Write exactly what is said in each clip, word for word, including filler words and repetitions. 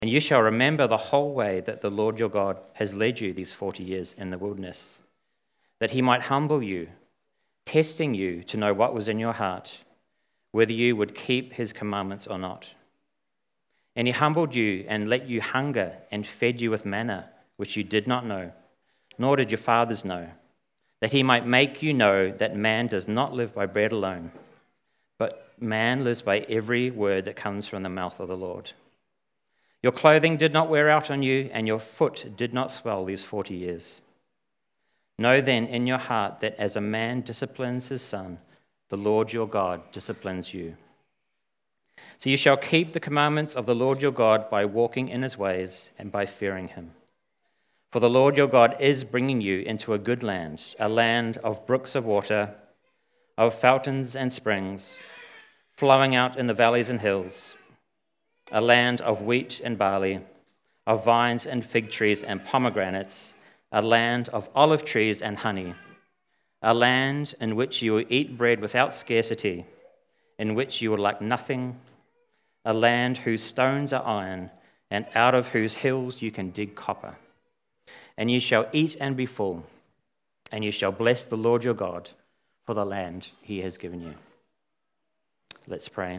And you shall remember the whole way that the Lord your God has led you these forty years in the wilderness, that he might humble you, testing you to know what was in your heart, whether you would keep his commandments or not. And he humbled you and let you hunger and fed you with manna, which you did not know, nor did your fathers know, that he might make you know that man does not live by bread alone, but man lives by every word that comes from the mouth of the Lord. Your clothing did not wear out on you, and your foot did not swell these forty years. Know then in your heart that as a man disciplines his son, the Lord your God disciplines you. So you shall keep the commandments of the Lord your God by walking in his ways and by fearing him. For the Lord your God is bringing you into a good land, a land of brooks of water, of fountains and springs, flowing out in the valleys and hills, a land of wheat and barley, of vines and fig trees and pomegranates, a land of olive trees and honey, a land in which you will eat bread without scarcity, in which you will lack nothing, a land whose stones are iron, and out of whose hills you can dig copper. And you shall eat and be full, and you shall bless the Lord your God for the land he has given you. Let's pray.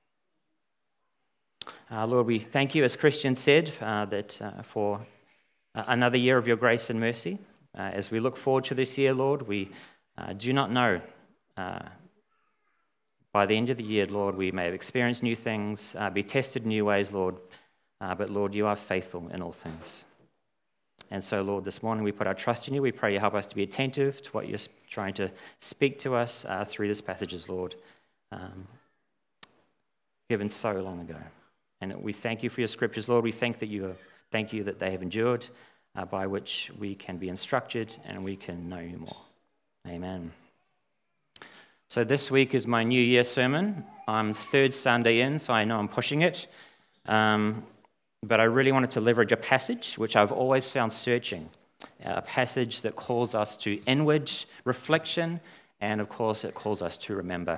Uh, Lord, we thank you, as Christian said, uh, that uh, for uh, another year of your grace and mercy. Uh, as we look forward to this year, Lord, we uh, do not know. Uh, by the end of the year, Lord, we may have experienced new things, uh, be tested in new ways, Lord. Uh, but, Lord, you are faithful in all things. And so, Lord, this morning we put our trust in you. We pray you help us to be attentive to what you're trying to speak to us uh, through this passages, Lord, um, given so long ago. And we thank you for your scriptures, Lord. We thank that you are, thank you that they have endured, uh, by which we can be instructed and we can know you more. Amen. So this week is my New Year sermon. I'm third Sunday in, so I know I'm pushing it. Um, but I really wanted to leverage a passage which I've always found searching, a passage that calls us to inward reflection, and of course it calls us to remember.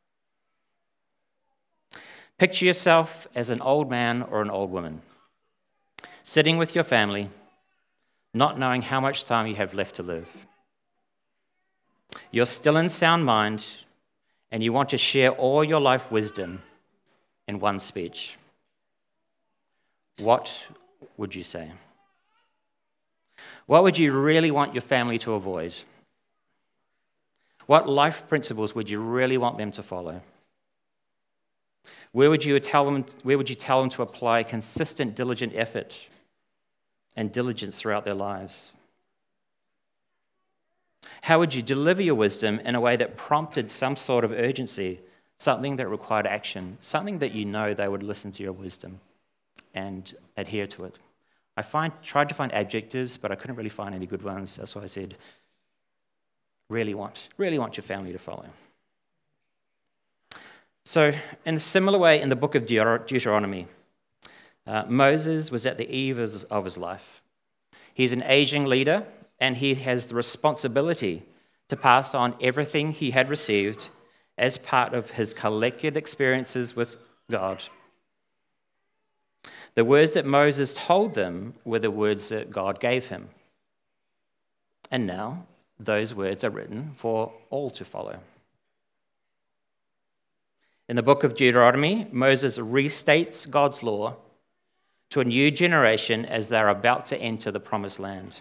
Picture yourself as an old man or an old woman, sitting with your family, not knowing how much time you have left to live. You're still in sound mind, and you want to share all your life wisdom in one speech. What would you say? What would you really want your family to avoid? What life principles would you really want them to follow? Where would you tell them, where would you tell them to apply consistent, diligent effort and diligence throughout their lives? How would you deliver your wisdom in a way that prompted some sort of urgency, something that required action, something that you know they would listen to your wisdom and adhere to it? I find, tried to find adjectives, but I couldn't really find any good ones. That's why I said, really want, really want your family to follow. So, in a similar way, in the book of Deuteronomy, uh, Moses was at the eve of his life. He's an aging leader, and he has the responsibility to pass on everything he had received as part of his collected experiences with God. The words that Moses told them were the words that God gave him. And now, those words are written for all to follow. In the book of Deuteronomy, Moses restates God's law to a new generation as they're about to enter the promised land.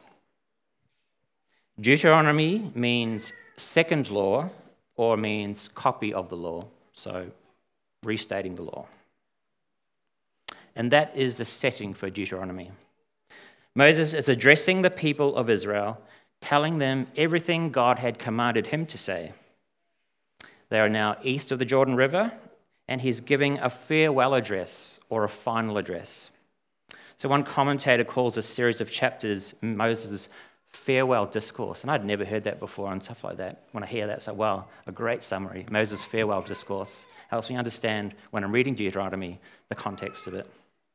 Deuteronomy means second law or means copy of the law, so restating the law. And that is the setting for Deuteronomy. Moses is addressing the people of Israel, telling them everything God had commanded him to say. They are now east of the Jordan River, and he's giving a farewell address or a final address. So one commentator calls this series of chapters Moses' farewell discourse, and I'd never heard that before and stuff like that. When I hear that, it's like, wow, a great summary. Moses' farewell discourse helps me understand, when I'm reading Deuteronomy, the context of it.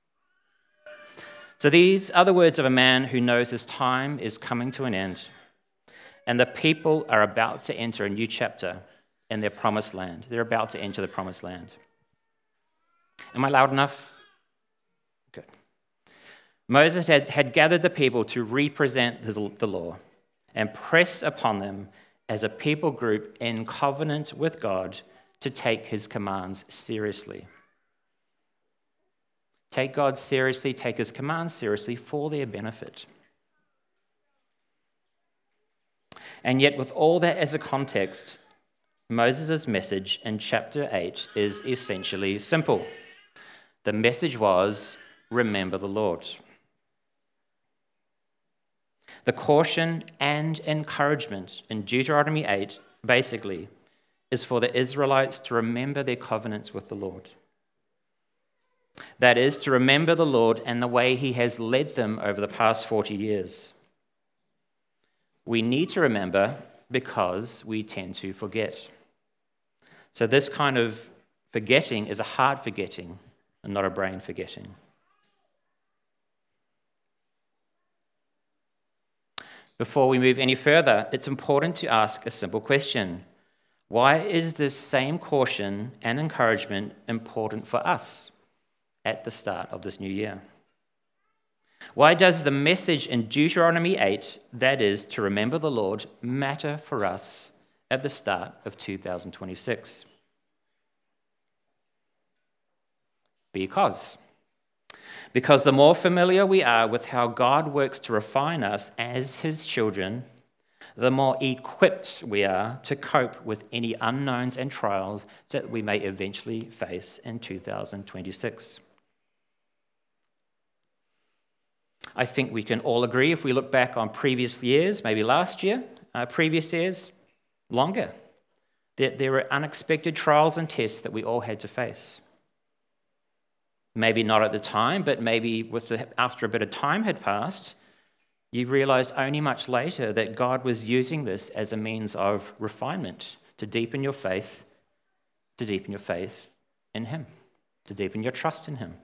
So these are the words of a man who knows his time is coming to an end, and the people are about to enter a new chapter in their promised land. They're about to enter the promised land. Am I loud enough? Good. Moses had, had gathered the people to represent the, the law and press upon them as a people group in covenant with God to take his commands seriously. Take God seriously, take his commands seriously for their benefit. And yet, with all that as a context, Moses' message in chapter eight is essentially simple. The message was, remember the Lord. The caution and encouragement in Deuteronomy eight, basically, is for the Israelites to remember their covenants with the Lord. That is, to remember the Lord and the way he has led them over the past forty years. We need to remember because we tend to forget. So this kind of forgetting is a heart forgetting and not a brain forgetting. Before we move any further, it's important to ask a simple question. Why is this same caution and encouragement important for us at the start of this new year? Why does the message in Deuteronomy eight, that is, to remember the Lord, matter for us at the start of two thousand twenty-six? Because. Because the more familiar we are with how God works to refine us as his children, the more equipped we are to cope with any unknowns and trials that we may eventually face in two thousand twenty-six. I think we can all agree if we look back on previous years, maybe last year, uh, previous years, longer, that there were unexpected trials and tests that we all had to face. Maybe not at the time, but maybe with the, after a bit of time had passed, you realized only much later that God was using this as a means of refinement to deepen your faith, to deepen your faith in him, to deepen your trust in him.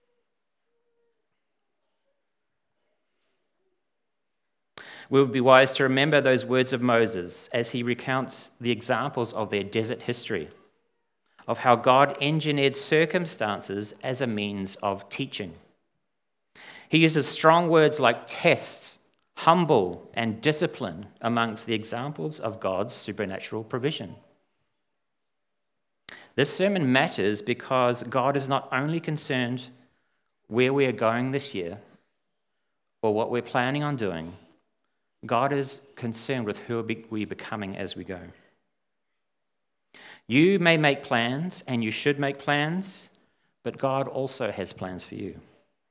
We would be wise to remember those words of Moses as he recounts the examples of their desert history, of how God engineered circumstances as a means of teaching. He uses strong words like test, humble, and discipline amongst the examples of God's supernatural provision. This sermon matters because God is not only concerned where we are going this year or what we're planning on doing, God is concerned with who we're becoming as we go. You may make plans, and you should make plans, but God also has plans for you.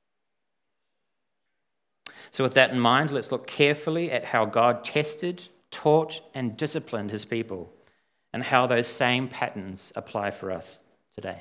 So with that in mind, let's look carefully at how God tested, taught, and disciplined his people, and how those same patterns apply for us today.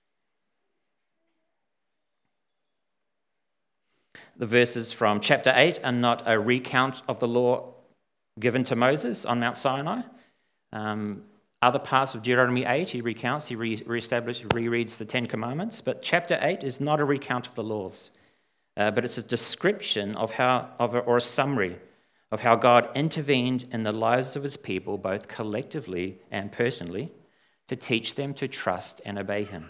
The verses from chapter eight are not a recount of the law given to Moses on Mount Sinai. Um, other parts of Deuteronomy eight he recounts, he re- reestablishes, rereads the Ten Commandments, but chapter eight is not a recount of the laws, uh, but it's a description of how, of a, or a summary of how God intervened in the lives of his people, both collectively and personally, to teach them to trust and obey him.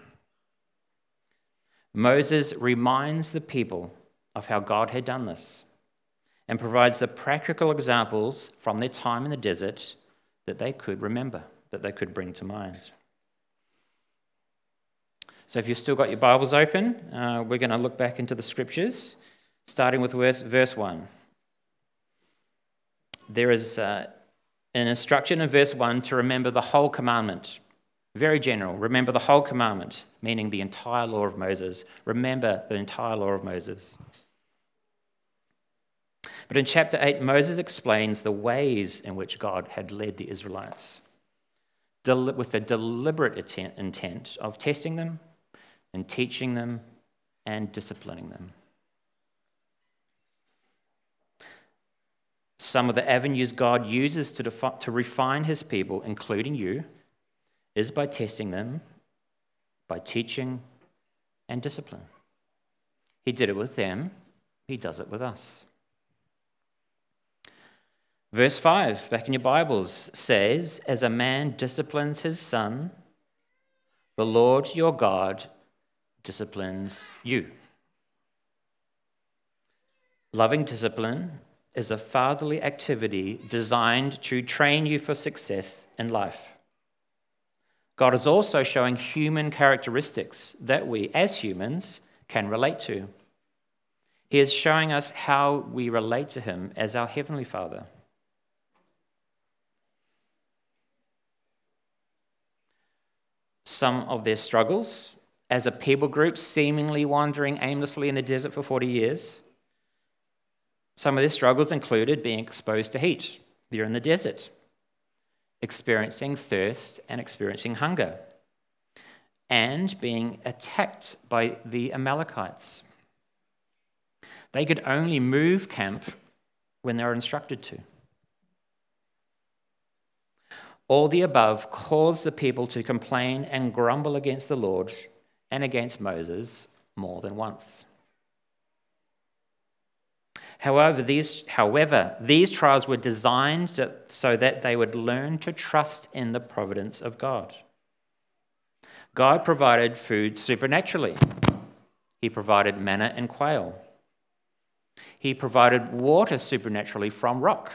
Moses reminds the people of how God had done this and provides the practical examples from their time in the desert that they could remember, that they could bring to mind. So if you've still got your Bibles open, uh, we're going to look back into the scriptures, starting with verse, verse one. There is uh, an instruction in verse one to remember the whole commandment. Very general. Remember the whole commandment, meaning the entire law of Moses. Remember the entire law of Moses. But in chapter eight, Moses explains the ways in which God had led the Israelites, del- with the deliberate intent, intent of testing them and teaching them and disciplining them. Some of the avenues God uses to, defi- to refine his people, including you, is by testing them, by teaching and discipline. He did it with them, he does it with us. Verse five, back in your Bibles, says, as a man disciplines his son, the Lord your God disciplines you. Loving discipline is a fatherly activity designed to train you for success in life. God is also showing human characteristics that we, as humans, can relate to. He is showing us how we relate to him as our Heavenly Father. Some of their struggles as a people group seemingly wandering aimlessly in the desert for forty years. Some of their struggles included being exposed to heat. They're in the desert, experiencing thirst and experiencing hunger, and being attacked by the Amalekites. They could only move camp when they were instructed to. All the above caused the people to complain and grumble against the Lord and against Moses more than once. However, these, however, these trials were designed so that they would learn to trust in the providence of God. God provided food supernaturally. He provided manna and quail. He provided water supernaturally from rock.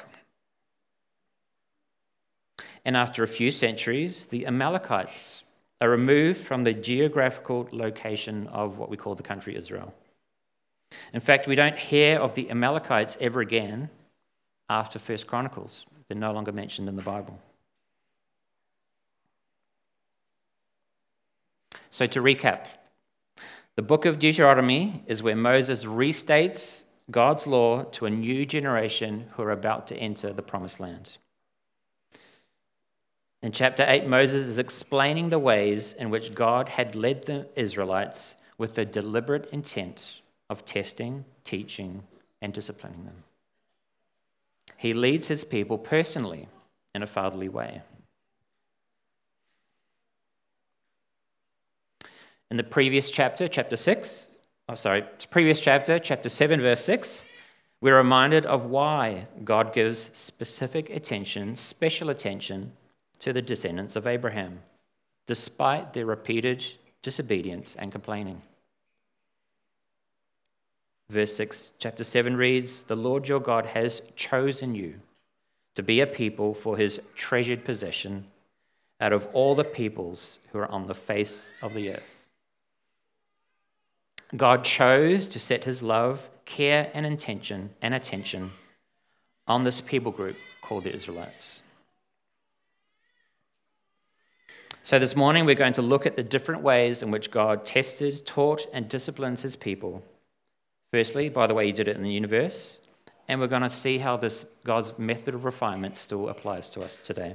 And after a few centuries, the Amalekites are removed from the geographical location of what we call the country Israel. In fact, we don't hear of the Amalekites ever again after First Chronicles. They're no longer mentioned in the Bible. So to recap, the book of Deuteronomy is where Moses restates God's law to a new generation who are about to enter the promised land. In chapter eight, Moses is explaining the ways in which God had led the Israelites with the deliberate intent of testing, teaching, and disciplining them. He leads his people personally in a fatherly way. In the previous chapter, chapter six, oh sorry, previous chapter, chapter seven, verse six, we're reminded of why God gives specific attention, special attention to the descendants of Abraham, despite their repeated disobedience and complaining. Verse six, chapter seven reads, "The Lord your God has chosen you to be a people for his treasured possession out of all the peoples who are on the face of the earth." God chose to set his love, care, and intention and attention on this people group called the Israelites. So this morning we're going to look at the different ways in which God tested, taught, and disciplines his people. Firstly, by the way he did it in the universe, and we're going to see how this God's method of refinement still applies to us today.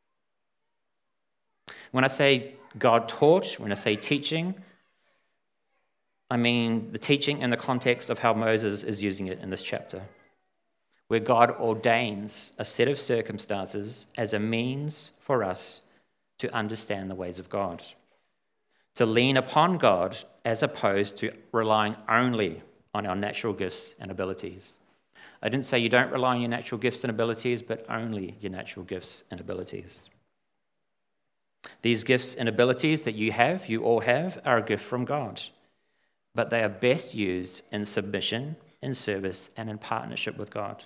When I say God taught, when I say teaching, I mean the teaching in the context of how Moses is using it in this chapter, where God ordains a set of circumstances as a means for us to understand the ways of God, to lean upon God as opposed to relying only on our natural gifts and abilities. I didn't say you don't rely on your natural gifts and abilities, but only your natural gifts and abilities. These gifts and abilities that you have, you all have, are a gift from God, but they are best used in submission, in service, and in partnership with God.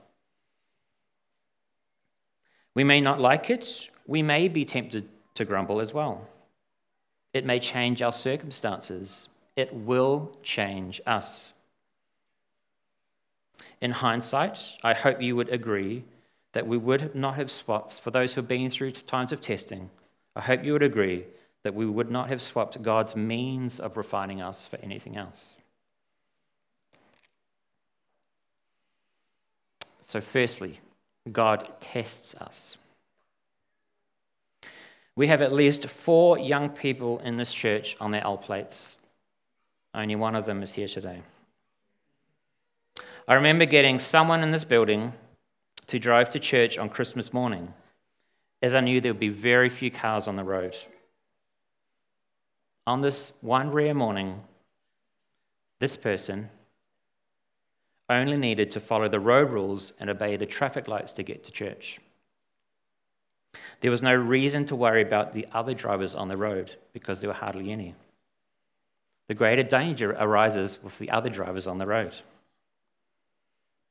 We may not like it. We may be tempted to grumble as well. It may change our circumstances. It will change us. In hindsight, I hope you would agree that we would not have swapped, for those who have been through times of testing, I hope you would agree that we would not have swapped God's means of refining us for anything else. So firstly, God tests us. We have at least four young people in this church on their L plates. Only one of them is here today. I remember getting someone in this building to drive to church on Christmas morning, as I knew there would be very few cars on the road. On this one rare morning, this person only needed to follow the road rules and obey the traffic lights to get to church. There was no reason to worry about the other drivers on the road because there were hardly any. The greater danger arises with the other drivers on the road.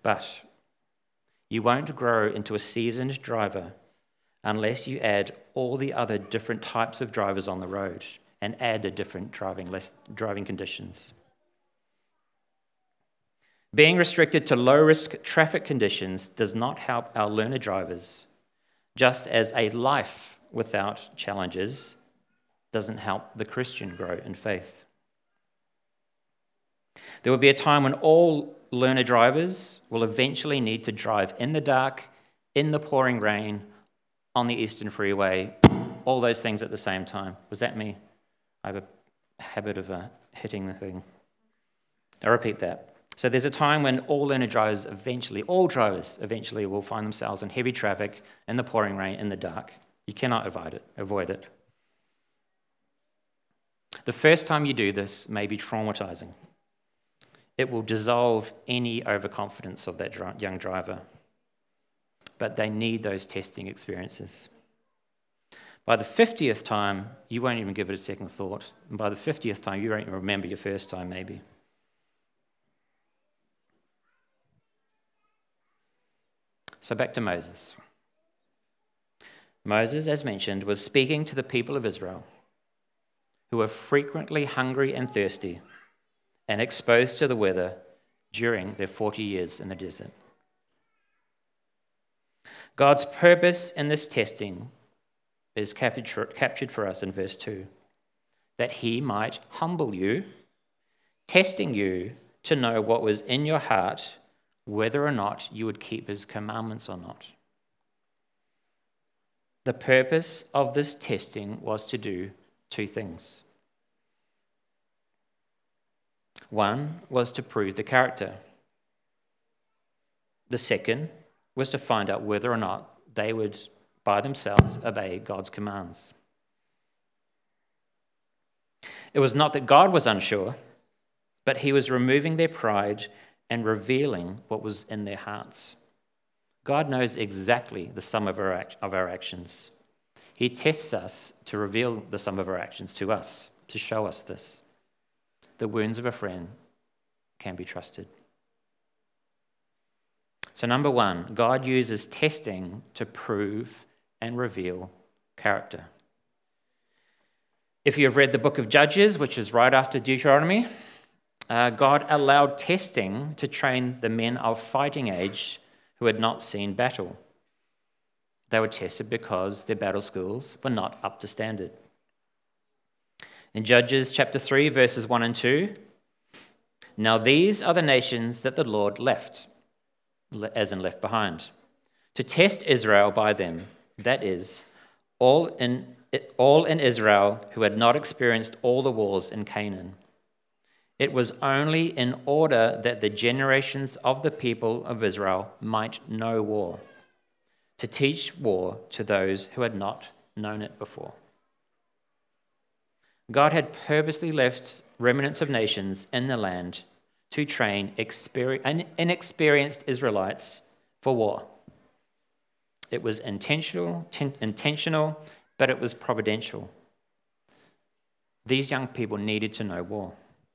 But you won't grow into a seasoned driver unless you add all the other different types of drivers on the road and add the different driving, less, driving conditions. Being restricted to low-risk traffic conditions does not help our learner drivers, just as a life without challenges doesn't help the Christian grow in faith. There will be a time when all learner drivers will eventually need to drive in the dark, in the pouring rain, on the Eastern Freeway, all those things at the same time. Was that me? I have a habit of uh, hitting the thing. I repeat that. So there's a time when all learner drivers eventually, all drivers eventually will find themselves in heavy traffic, in the pouring rain, in the dark. You cannot avoid it. Avoid it. The first time you do this may be traumatizing. It will dissolve any overconfidence of that young driver. But they need those testing experiences. By the fiftieth time, you won't even give it a second thought. And by the fiftieth time, you won't even remember your first time, maybe. So back to Moses. Moses, as mentioned, was speaking to the people of Israel, who were frequently hungry and thirsty and exposed to the weather during their forty years in the desert. God's purpose in this testing is captured for us in verse two, that he might humble you, testing you to know what was in your heart, whether or not you would keep his commandments or not. The purpose of this testing was to do two things. One was to prove the character. The second was to find out whether or not they would, by themselves, obey God's commands. It was not that God was unsure, but he was removing their pride and revealing what was in their hearts. God knows exactly the sum of our, act- of our actions. He tests us to reveal the sum of our actions to us, to show us this. The wounds of a friend can be trusted. So number one, God uses testing to prove and reveal character. If you have read the book of Judges, which is right after Deuteronomy, Uh, God allowed testing to train the men of fighting age who had not seen battle. They were tested because their battle skills were not up to standard. In Judges chapter three, verses one and two, now these are the nations that the Lord left, as in left behind, to test Israel by them, that is, all in, all in Israel who had not experienced all the wars in Canaan. It was only in order that the generations of the people of Israel might know war, to teach war to those who had not known it before. God had purposely left remnants of nations in the land to train inexperienced Israelites for war. It was intentional, intentional, but it was providential. These young people needed to know war.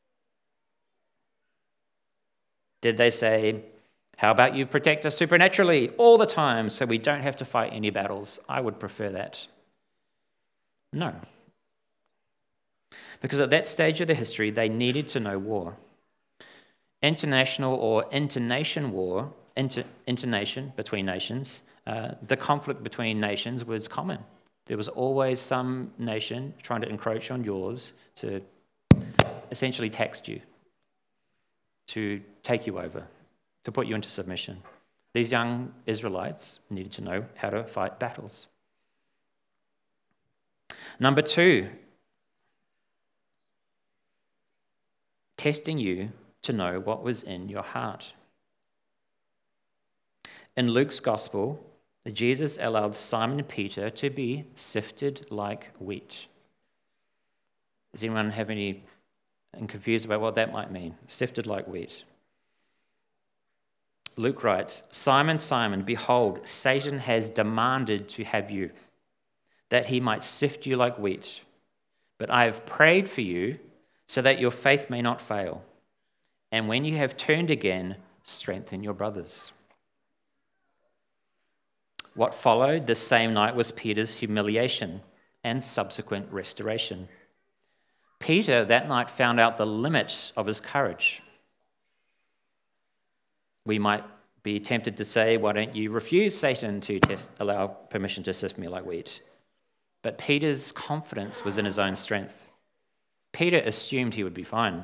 Did they say, how about you protect us supernaturally all the time so we don't have to fight any battles? I would prefer that. No. Because at that stage of the history, they needed to know war. International or inter-nation war, inter, inter-nation, between nations, uh, the conflict between nations was common. There was always some nation trying to encroach on yours to essentially tax you, to take you over, to put you into submission. These young Israelites needed to know how to fight battles. Number two, testing you to know what was in your heart. In Luke's gospel, Jesus allowed Simon Peter to be sifted like wheat. Does anyone have any and confused about what that might mean? Sifted like wheat. Luke writes, Simon, Simon, behold, Satan has demanded to have you, that he might sift you like wheat. But I have prayed for you so that your faith may not fail. And when you have turned again, strengthen your brothers. What followed this same night was Peter's humiliation and subsequent restoration. Peter that night found out the limit of his courage. We might be tempted to say, why don't you refuse Satan to test, allow permission to sift me like wheat? But Peter's confidence was in his own strength. Peter assumed he would be fine.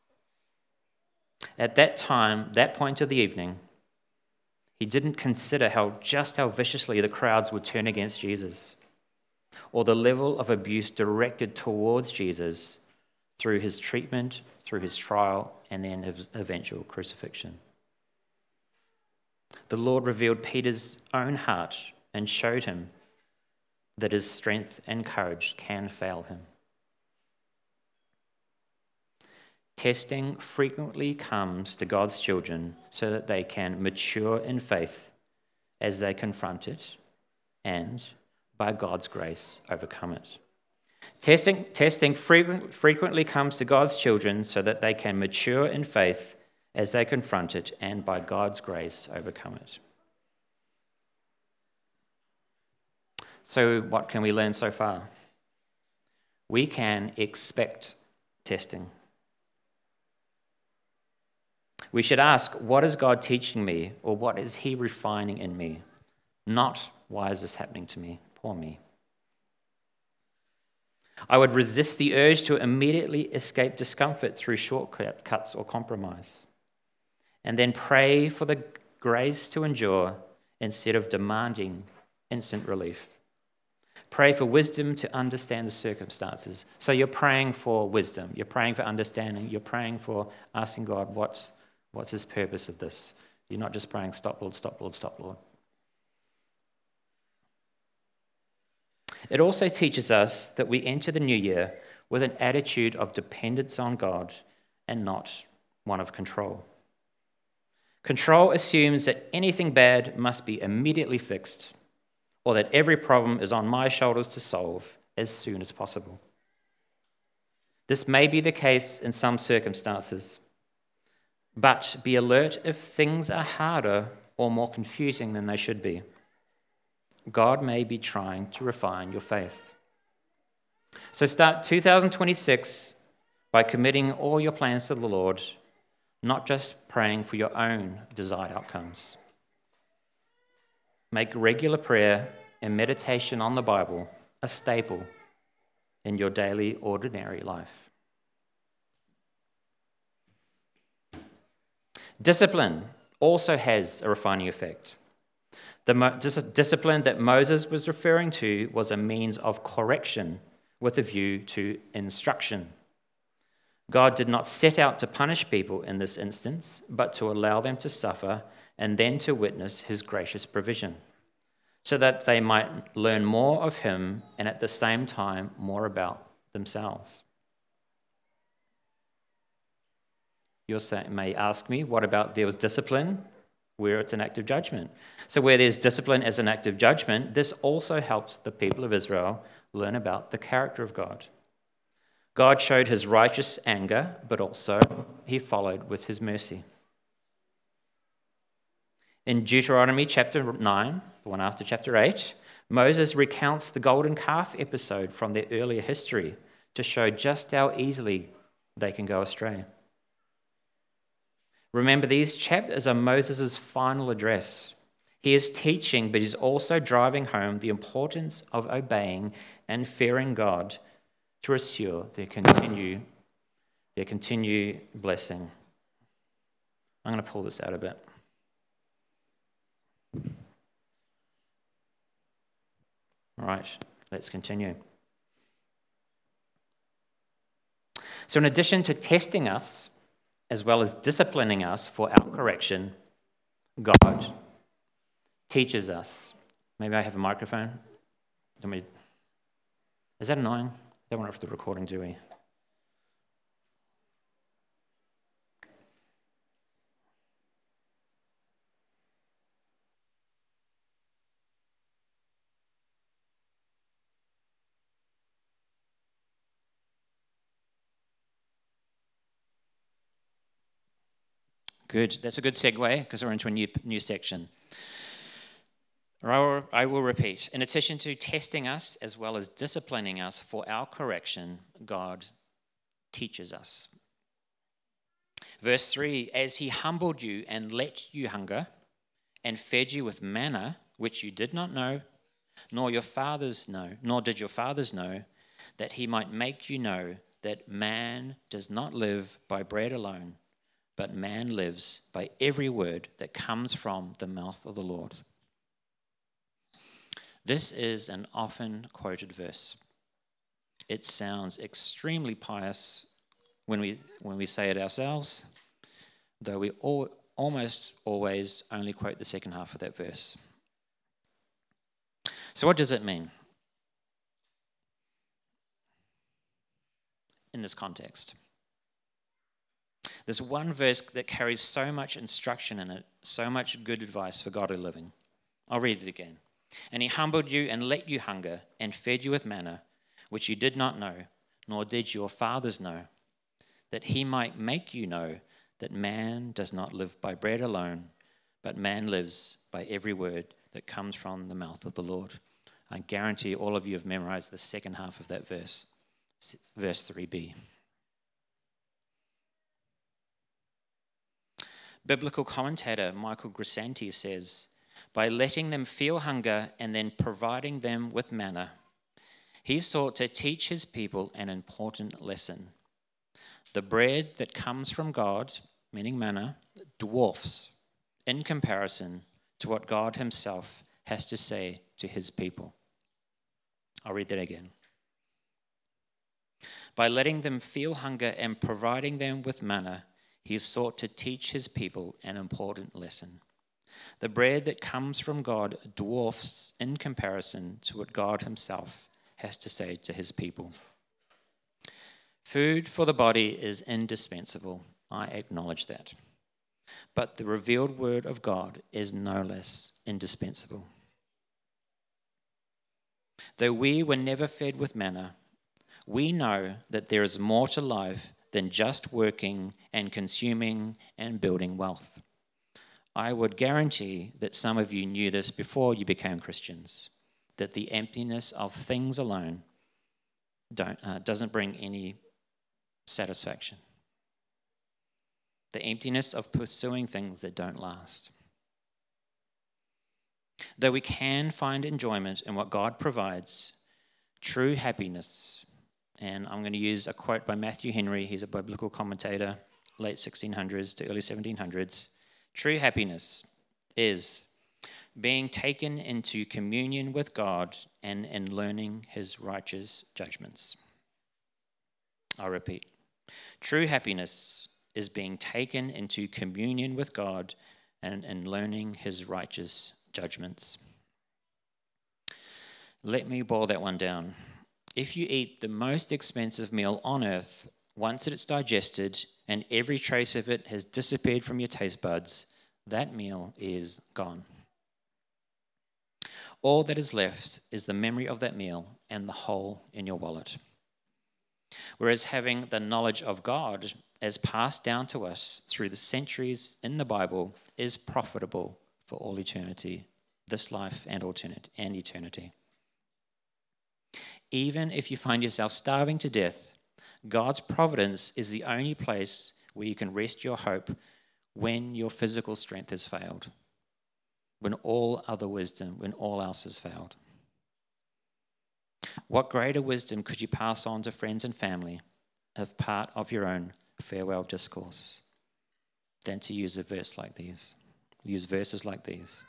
At that time, that point of the evening, he didn't consider how just how viciously the crowds would turn against Jesus, or the level of abuse directed towards Jesus through his treatment, through his trial, and then his eventual crucifixion. The Lord revealed Peter's own heart and showed him that his strength and courage can fail him. Testing frequently comes to God's children so that they can mature in faith as they confront it and, by God's grace, overcome it. Testing, testing frequent, frequently comes to God's children so that they can mature in faith as they confront it and, by God's grace, overcome it. So what can we learn so far? We can expect testing. We should ask, what is God teaching me, or what is he refining in me? Not, why is this happening to me? Poor me. I would resist the urge to immediately escape discomfort through shortcuts or compromise, and then pray for the grace to endure instead of demanding instant relief. Pray for wisdom to understand the circumstances. So you're praying for wisdom, you're praying for understanding, you're praying for asking God, what's What's his purpose of this? You're not just praying, stop, Lord, stop, Lord, stop, Lord. It also teaches us that we enter the new year with an attitude of dependence on God and not one of control. Control assumes that anything bad must be immediately fixed, or that every problem is on my shoulders to solve as soon as possible. This may be the case in some circumstances, but be alert if things are harder or more confusing than they should be. God may be trying to refine your faith. So start two thousand twenty-six by committing all your plans to the Lord, not just praying for your own desired outcomes. Make regular prayer and meditation on the Bible a staple in your daily, ordinary life. Discipline also has a refining effect. The mo- dis- discipline that Moses was referring to was a means of correction with a view to instruction. God did not set out to punish people in this instance, but to allow them to suffer and then to witness his gracious provision, so that they might learn more of him and at the same time more about themselves. You may ask me, what about there was discipline where it's an act of judgment? So where there's discipline as an act of judgment, this also helps the people of Israel learn about the character of God. God showed his righteous anger, but also he followed with his mercy. In Deuteronomy chapter nine, the one after chapter eight, Moses recounts the golden calf episode from their earlier history to show just how easily they can go astray. Remember, these chapters are Moses' final address. He is teaching, but he's also driving home the importance of obeying and fearing God to assure their continue, their continued blessing. I'm going to pull this out a bit. All right, let's continue. So in addition to testing us, as well as disciplining us for our correction, God teaches us. Maybe I have a microphone. Is that annoying? I don't want it for the recording, do we? Good. That's a good segue because we're into a new, new section. I will, I will repeat. In addition to testing us as well as disciplining us for our correction, God teaches us. Verse three, as he humbled you and let you hunger and fed you with manna, which you did not know, nor your fathers know, nor did your fathers know, that he might make you know that man does not live by bread alone, but man lives by every word that comes from the mouth of the Lord. This is an often quoted verse. It sounds extremely pious when we when we say it ourselves, though we all, almost always only quote the second half of that verse. So what does it mean in this context? There's one verse that carries so much instruction in it, so much good advice for godly living. I'll read it again. And he humbled you and let you hunger and fed you with manna, which you did not know, nor did your fathers know, that he might make you know that man does not live by bread alone, but man lives by every word that comes from the mouth of the Lord. I guarantee all of you have memorized the second half of that verse, verse three b. Biblical commentator Michael Grisanti says, by letting them feel hunger and then providing them with manna, he sought to teach his people an important lesson. The bread that comes from God, meaning manna, dwarfs in comparison to what God himself has to say to his people. I'll read that again. By letting them feel hunger and providing them with manna, he sought to teach his people an important lesson. The bread that comes from God dwarfs in comparison to what God himself has to say to his people. Food for the body is indispensable. I acknowledge that. But the revealed word of God is no less indispensable. Though we were never fed with manna, we know that there is more to life than just working and consuming and building wealth. I would guarantee that some of you knew this before you became Christians, that the emptiness of things alone don't, uh, doesn't bring any satisfaction. The emptiness of pursuing things that don't last. Though we can find enjoyment in what God provides, true happiness, and I'm going to use a quote by Matthew Henry, he's a biblical commentator, late sixteen hundreds to early seventeen hundreds. True happiness is being taken into communion with God and in learning his righteous judgments. I'll repeat. True happiness is being taken into communion with God and in learning his righteous judgments. Let me boil that one down. If you eat the most expensive meal on earth, once it's digested and every trace of it has disappeared from your taste buds, that meal is gone. All that is left is the memory of that meal and the hole in your wallet. Whereas having the knowledge of God as passed down to us through the centuries in the Bible is profitable for all eternity, this life and alternate and eternity. Even if you find yourself starving to death, God's providence is the only place where you can rest your hope when your physical strength has failed, when all other wisdom, when all else has failed. What greater wisdom could you pass on to friends and family as part of your own farewell discourse than to use a verse like these, use verses like these?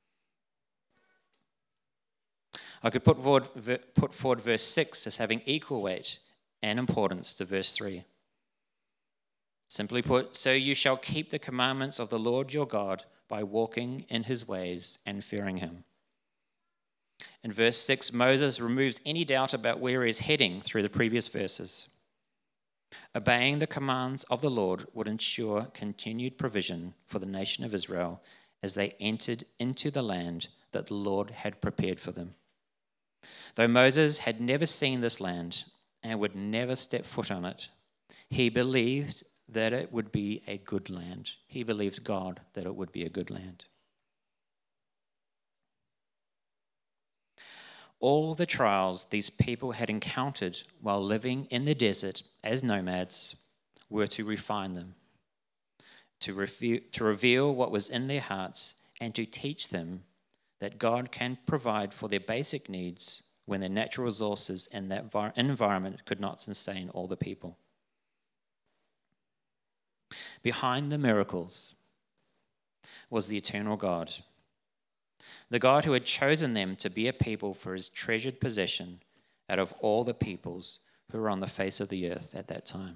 I could put forward, put forward verse six as having equal weight and importance to verse three. Simply put, so you shall keep the commandments of the Lord your God by walking in his ways and fearing him. In verse six, Moses removes any doubt about where he's heading through the previous verses. Obeying the commands of the Lord would ensure continued provision for the nation of Israel as they entered into the land that the Lord had prepared for them. Though Moses had never seen this land and would never step foot on it, he believed that it would be a good land. He believed God that it would be a good land. All the trials these people had encountered while living in the desert as nomads were to refine them, to, reveal, to reveal what was in their hearts, and to teach them that God can provide for their basic needs when the natural resources in that environment could not sustain all the people. Behind the miracles was the eternal God, the God who had chosen them to be a people for his treasured possession out of all the peoples who were on the face of the earth at that time.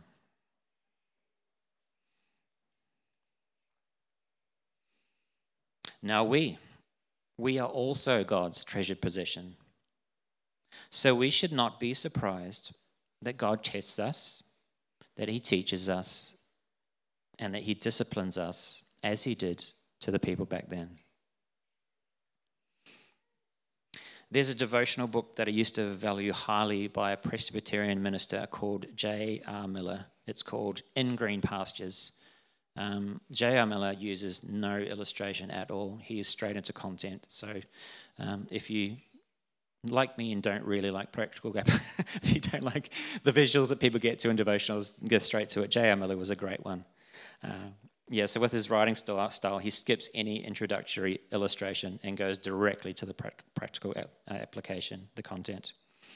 Now we, we are also God's treasured possession. So we should not be surprised that God tests us, that he teaches us, and that he disciplines us as he did to the people back then. There's a devotional book that I used to value highly by a Presbyterian minister called J R Miller. It's called In Green Pastures. Um, J R Miller uses no illustration at all. He is straight into content. So um, if you like me and don't really like practical, if you don't like the visuals that people get to in devotionals, go straight to it. J R Miller was a great one. Uh, yeah, so with his writing style, he skips any introductory illustration and goes directly to the practical application, the content.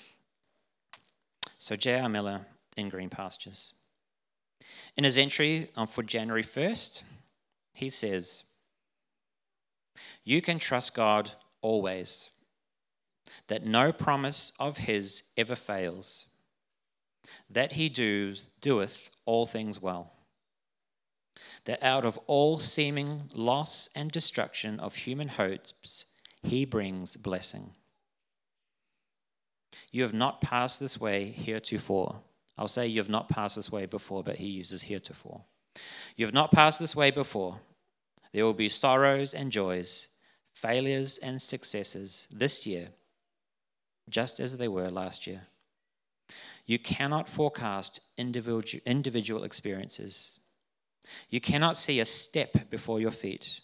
So J R Miller, In Green Pastures. In his entry on for January first, he says, "You can trust God always, that no promise of his ever fails, that he does, doeth all things well, that out of all seeming loss and destruction of human hopes, he brings blessing. You have not passed this way heretofore." I'll say you have not passed this way before, but he uses heretofore. "You have not passed this way before. There will be sorrows and joys, failures and successes this year, just as they were last year. You cannot forecast individual, individual experiences. You cannot see a step before your feet.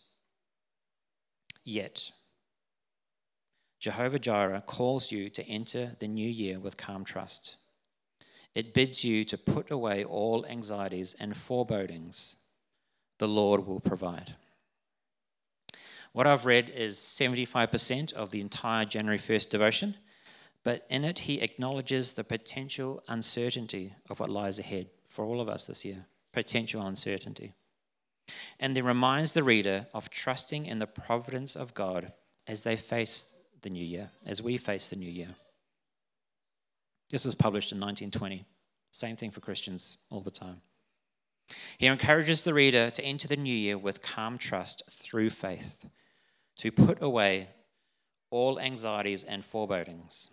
Yet, Jehovah Jireh calls you to enter the new year with calm trust. It bids you to put away all anxieties and forebodings. The Lord will provide." What I've read is seventy-five percent of the entire January first devotion, but in it he acknowledges the potential uncertainty of what lies ahead for all of us this year. Potential uncertainty. And then reminds the reader of trusting in the providence of God as they face the new year, as we face the new year. This was published in nineteen twenty. Same thing for Christians all the time. He encourages the reader to enter the new year with calm trust through faith, to put away all anxieties and forebodings.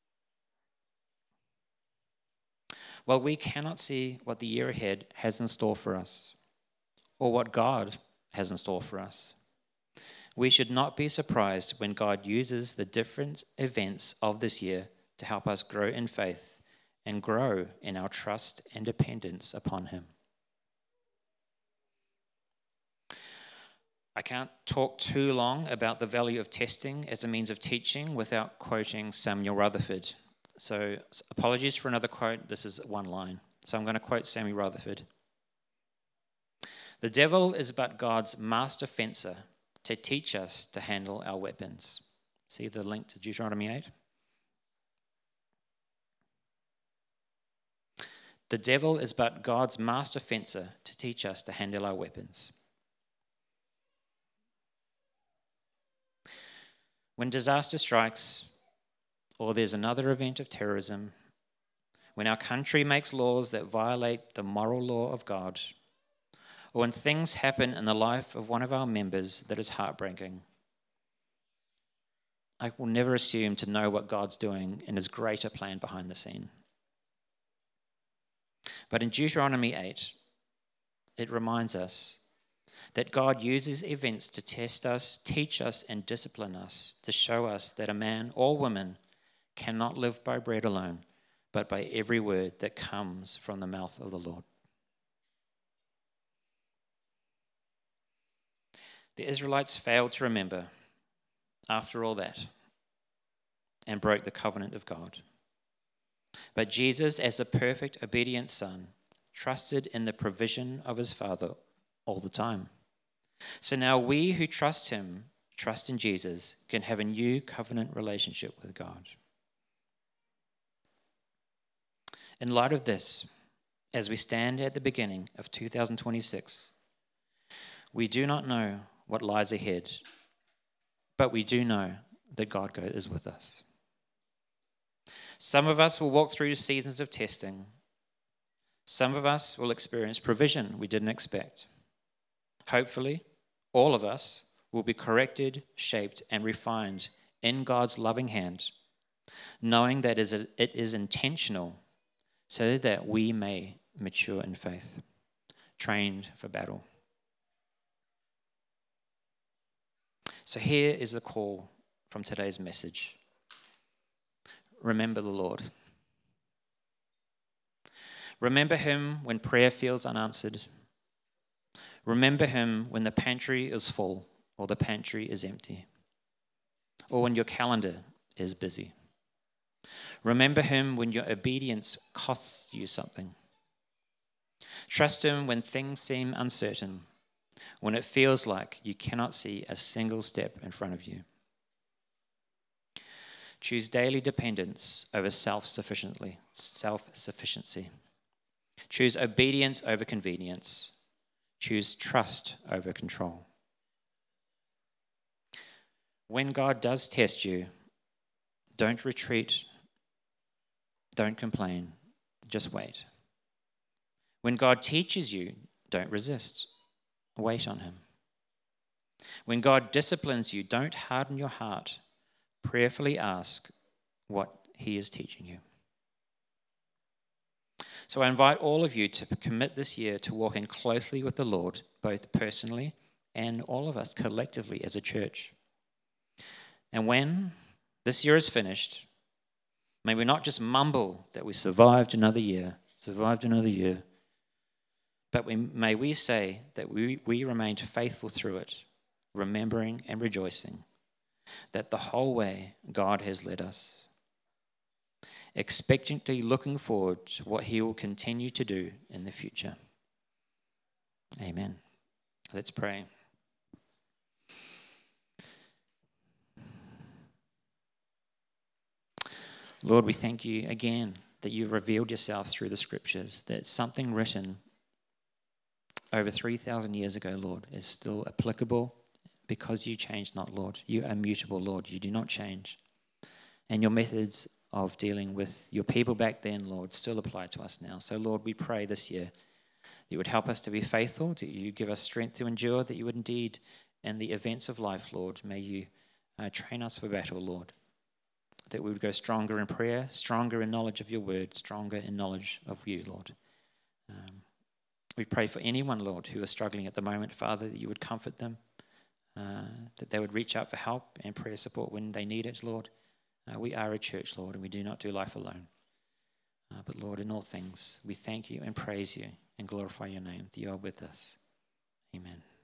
While we cannot see what the year ahead has in store for us, or what God has in store for us, we should not be surprised when God uses the different events of this year to help us grow in faith and grow in our trust and dependence upon him. I can't talk too long about the value of testing as a means of teaching without quoting Samuel Rutherford. So apologies for another quote. This is one line. So I'm going to quote Samuel Rutherford. "The devil is but God's master fencer to teach us to handle our weapons." See the link to Deuteronomy eight? "The devil is but God's master fencer to teach us to handle our weapons." When disaster strikes, or there's another event of terrorism, when our country makes laws that violate the moral law of God, or when things happen in the life of one of our members that is heartbreaking, I will never assume to know what God's doing in his greater plan behind the scene. But in Deuteronomy eight, it reminds us that God uses events to test us, teach us, and discipline us, to show us that a man or woman cannot live by bread alone, but by every word that comes from the mouth of the Lord. The Israelites failed to remember after all that and broke the covenant of God. But Jesus, as the perfect, obedient Son, trusted in the provision of his Father all the time. So now we who trust him, trust in Jesus, can have a new covenant relationship with God. In light of this, as we stand at the beginning of two thousand twenty-six, we do not know what lies ahead, but we do know that God is with us. Some of us will walk through seasons of testing. Some of us will experience provision we didn't expect. Hopefully, all of us will be corrected, shaped, and refined in God's loving hand, knowing that it is intentional so that we may mature in faith, trained for battle. So here is the call from today's message. Remember the Lord. Remember him when prayer feels unanswered. Remember him when the pantry is full or the pantry is empty, or when your calendar is busy. Remember him when your obedience costs you something. Trust him when things seem uncertain, when it feels like you cannot see a single step in front of you. Choose daily dependence over self-sufficiently, self-sufficiency. Choose obedience over convenience. Choose trust over control. When God does test you, don't retreat, don't complain, just wait. When God teaches you, don't resist, wait on him. When God disciplines you, don't harden your heart, prayerfully ask what he is teaching you. So I invite all of you to commit this year to walking closely with the Lord, both personally and all of us collectively as a church. And when this year is finished, may we not just mumble that we survived another year, survived another year, but we, may we say that we, we remained faithful through it, remembering and rejoicing that the whole way God has led us, expectantly looking forward to what he will continue to do in the future. Amen. Let's pray. Lord, we thank you again that you revealed yourself through the scriptures, that something written over three thousand years ago, Lord, is still applicable because you change not, Lord. You are immutable, Lord. You do not change. And your methods of dealing with your people back then, Lord, still apply to us now. So, Lord, we pray this year that you would help us to be faithful, that you give us strength to endure, that you would indeed, in the events of life, Lord, may you uh, train us for battle, Lord, that we would go stronger in prayer, stronger in knowledge of your word, stronger in knowledge of you, Lord. Um, we pray for anyone, Lord, who is struggling at the moment, Father, that you would comfort them, uh, that they would reach out for help and prayer support when they need it, Lord. Uh, we are a church, Lord, and we do not do life alone. Uh, but, Lord, in all things, we thank you and praise you and glorify your name, that you are with us. Amen.